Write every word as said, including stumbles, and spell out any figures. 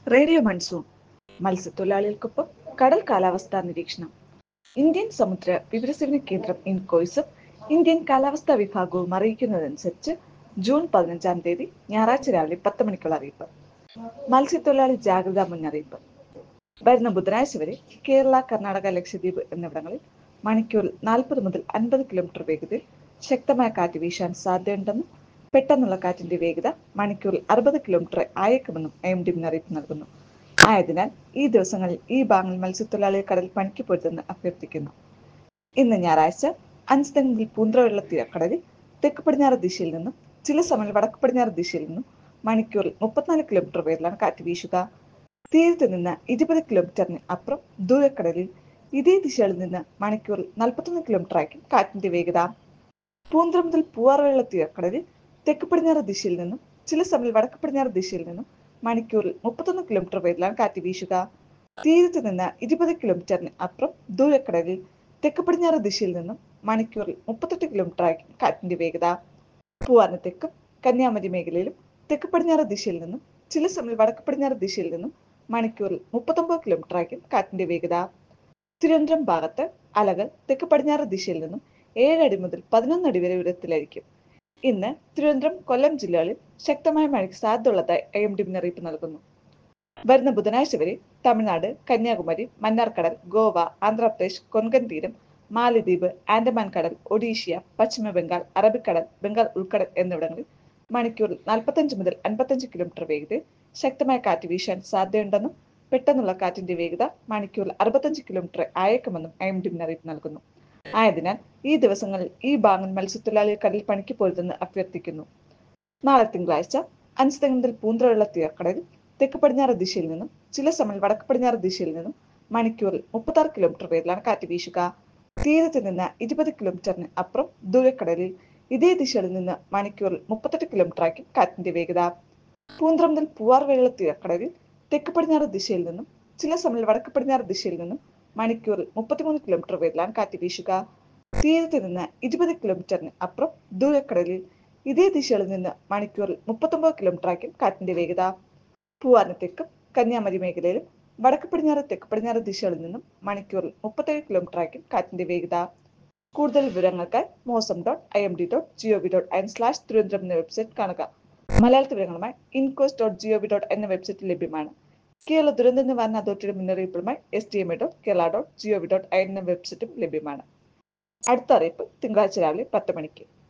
Radio monsoon മത്സ്യത്തൊഴിലാളികൾക്കൊപ്പം കടൽ കാലാവസ്ഥാ നിരീക്ഷണം. ഇന്ത്യൻ സമുദ്ര വിവരസേവന കേന്ദ്രം ഇൻകോയ്സും ഇന്ത്യൻ കാലാവസ്ഥാ വിഭാഗവും അറിയിക്കുന്നതനുസരിച്ച് ജൂൺ പതിനഞ്ചാം തീയതി ഞായറാഴ്ച രാവിലെ പത്ത് മണിക്കുള്ള അറിയിപ്പ്. മത്സ്യത്തൊഴിലാളി ജാഗ്രതാ മുന്നറിയിപ്പ്. വരുന്ന ബുധനാഴ്ച വരെ കേരള, കർണാടക, ലക്ഷദ്വീപ് എന്നിവിടങ്ങളിൽ മണിക്കൂറിൽ നാൽപ്പത് മുതൽ അൻപത് കിലോമീറ്റർ വേഗതയിൽ ശക്തമായ കാറ്റ് വീശാൻ സാധ്യതയുണ്ടെന്നും പെട്ടെന്നുള്ള കാറ്റിന്റെ വേഗത മണിക്കൂറിൽ അറുപത് കിലോമീറ്റർ ആയേക്കുമെന്നും ഐ എം ഡി മുന്നറിയിപ്പ് നൽകുന്നു. ആയതിനാൽ ഈ ദിവസങ്ങളിൽ ഈ ഭാഗങ്ങളിൽ മത്സ്യത്തൊഴിലാളികൾ കടൽ പണിക്ക് പോരുതെന്ന് അഭ്യർത്ഥിക്കുന്നു. ഇന്ന് ഞായറാഴ്ച അഞ്ച് മുതൽ പൂന്തറയുള്ള തീരക്കടലിൽ തെക്ക് പടിഞ്ഞാറ് ദിശയിൽ നിന്നും ചില സമയം വടക്ക് പടിഞ്ഞാറ് ദിശയിൽ നിന്നും മണിക്കൂറിൽ മുപ്പത്തിനാല് കിലോമീറ്റർ വേഗത്തിലാണ് കാറ്റ് വീശുക. തീരത്ത് നിന്ന് ഇരുപത് കിലോമീറ്ററിന് അപ്പുറം ദൂരക്കടലിൽ ഇതേ ദിശയിൽ നിന്ന് മണിക്കൂറിൽ നാൽപ്പത്തൊന്ന് കിലോമീറ്റർ ആയിരിക്കും കാറ്റിന്റെ വേഗത. പൂന്തറ മുതൽ പൂവാറുവെള്ള തീരക്കടലിൽ തെക്ക് പടിഞ്ഞാറ് ദിശയിൽ നിന്നും ചില സമയം വടക്ക് പടിഞ്ഞാറ് ദിശയിൽ നിന്നും മണിക്കൂറിൽ മുപ്പത്തൊന്ന് കിലോമീറ്റർ വേഗത്തിലാണ് കാറ്റ് വീശുക. തീരത്ത് നിന്ന് ഇരുപത് കിലോമീറ്ററിന് അപ്പുറം ദൂരക്കടലിൽ തെക്ക് പടിഞ്ഞാറ് ദിശയിൽ നിന്നും മണിക്കൂറിൽ മുപ്പത്തെട്ട് കിലോമീറ്റർ ആയിരിക്കും കാറ്റിന്റെ വേഗത. പൂവാറിന് തെക്കും കന്യാകുമാരി മേഖലയിലും തെക്ക് പടിഞ്ഞാറ് ദിശയിൽ നിന്നും ചില സമയം വടക്ക് പടിഞ്ഞാറ് ദിശയിൽ നിന്നും മണിക്കൂറിൽ മുപ്പത്തൊമ്പത് കിലോമീറ്റർ ആയിരിക്കും കാറ്റിന്റെ വേഗത. തിരുവനന്തപുരം ഭാഗത്ത് അലകൾ തെക്ക് പടിഞ്ഞാറ് ദിശയിൽ നിന്നും ഏഴടി മുതൽ പതിനൊന്ന് അടി വരെ ഉയരത്തിലായിരിക്കും. ഇന്ന് തിരുവനന്തപുരം, കൊല്ലം ജില്ലകളിൽ ശക്തമായ മഴയ്ക്ക് സാധ്യതയുള്ളതായി ഐ എം ഡി മുന്നറിയിപ്പ് നൽകുന്നു. വരുന്ന ബുധനാഴ്ച വരെ തമിഴ്നാട്, കന്യാകുമാരി, മന്നാർക്കടൽ, ഗോവ, ആന്ധ്രാപ്രദേശ്, കൊങ്കൺ തീരം, മാലദ്വീപ്, ആൻഡമാൻ കടൽ, ഒഡീഷ്യ, പശ്ചിമ ബംഗാൾ, അറബിക്കടൽ, ബംഗാൾ ഉൾക്കടൽ എന്നിവിടങ്ങളിൽ മണിക്കൂറിൽ നാൽപ്പത്തഞ്ച് മുതൽ അൻപത്തഞ്ച് കിലോമീറ്റർ വേഗതയിൽ ശക്തമായ കാറ്റ് വീശാൻ സാധ്യതയുണ്ടെന്നും പെട്ടെന്നുള്ള കാറ്റിന്റെ വേഗത മണിക്കൂറിൽ അറുപത്തഞ്ച് കിലോമീറ്റർ ആയേക്കുമെന്നും ഐ എം ഡി മുന്നറിയിപ്പ് നൽകുന്നു. ആയതിനാൽ ഈ ദിവസങ്ങളിൽ ഈ ഭാഗങ്ങൾ മത്സ്യത്തൊഴിലാളികൾ കടൽ പണിക്ക് പോരുതെന്ന് അഭ്യർത്ഥിക്കുന്നു. നാളെ തിങ്കളാഴ്ച അഞ്ച് മുതൽ പൂന്തറയുള്ള തീരക്കടലിൽ തെക്ക് പടിഞ്ഞാറ് ദിശയിൽ നിന്നും ചില സമയം വടക്ക് പടിഞ്ഞാറ് ദിശയിൽ നിന്നും മണിക്കൂറിൽ മുപ്പത്തി ആറ് കിലോമീറ്റർ വേഗത്തിലാണ് കാറ്റ് വീശുക. തീരത്ത് നിന്ന് ഇരുപത് കിലോമീറ്ററിന് അപ്പുറം ദൂരക്കടലിൽ ഇതേ ദിശയിൽ നിന്ന് മണിക്കൂറിൽ മുപ്പത്തെട്ട് കിലോമീറ്റർ ആയിരിക്കും കാറ്റിന്റെ വേഗത. പൂന്തറ മുതൽ പൂവാറുവെള്ള തീരക്കടലിൽ തെക്ക് പടിഞ്ഞാറ് ദിശയിൽ നിന്നും ചില സമയം വടക്ക് പടിഞ്ഞാറ് ദിശയിൽ നിന്നും മണിക്കൂറിൽ മുപ്പത്തിമൂന്ന് കിലോമീറ്റർ വേഗത്തിലാണ് കാറ്റ് വീശുക. തീരത്ത് നിന്ന് ഇരുപത് കിലോമീറ്ററിന് അപ്പുറം ദൂരക്കടലിൽ ഇതേ ദിശയിൽ നിന്ന് മണിക്കൂറിൽ മുപ്പത്തൊമ്പത് കിലോമീറ്റർ ആയിരിക്കും കാറ്റിന്റെ വേഗത. പൂവാറിന് തെക്കും കന്യാകുമാരി മേഖലയിലും വടക്ക് പടിഞ്ഞാറ്, തെക്ക് പടിഞ്ഞാറ് ദിശകളിൽ നിന്നും മണിക്കൂറിൽ മുപ്പത്തേഴ് കിലോമീറ്റർ ആയിരിക്കും കാറ്റിന്റെ വേഗത. കൂടുതൽ വിവരങ്ങൾക്കായി Mausam dot I M D dot G O V dot in slash Thiruvananthapuram എന്ന വെബ്സൈറ്റ് കാണുക. മലയാളത്തിൽ വിവരങ്ങളുമായി incois dot G O V dot എന്ന വെബ്സൈറ്റ് ലഭ്യമാണ്. കേരള ദുരന്ത നിവാരണ അതോറിറ്റിയുടെ മുന്നറിയിപ്പുമായി S D M A dot Kerala dot G O V dot in എന്ന വെബ്സൈറ്റും ലഭ്യമാണ്. അടുത്ത അറിയിപ്പ് തിങ്കളാഴ്ച രാവിലെ പത്ത് മണിക്ക്.